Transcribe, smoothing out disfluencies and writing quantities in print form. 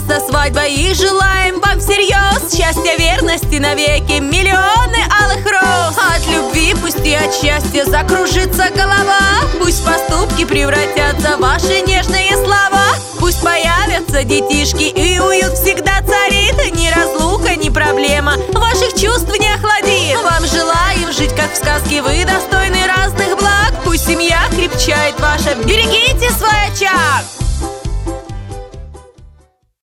со свадьбой и желаем вам всерьез счастья, верности навеки, миллионы алых роз. От любви пусть и от счастья закружится голова, пусть поступки превратятся в ваши нежные слова. Пусть появятся детишки и уют всегда царит, ни разлука, ни проблема ваших чувств не охладит. Вам желаем жить как в сказке, вы достойны разных благ. Пусть семья крепчает ваша, берегите свой очаг.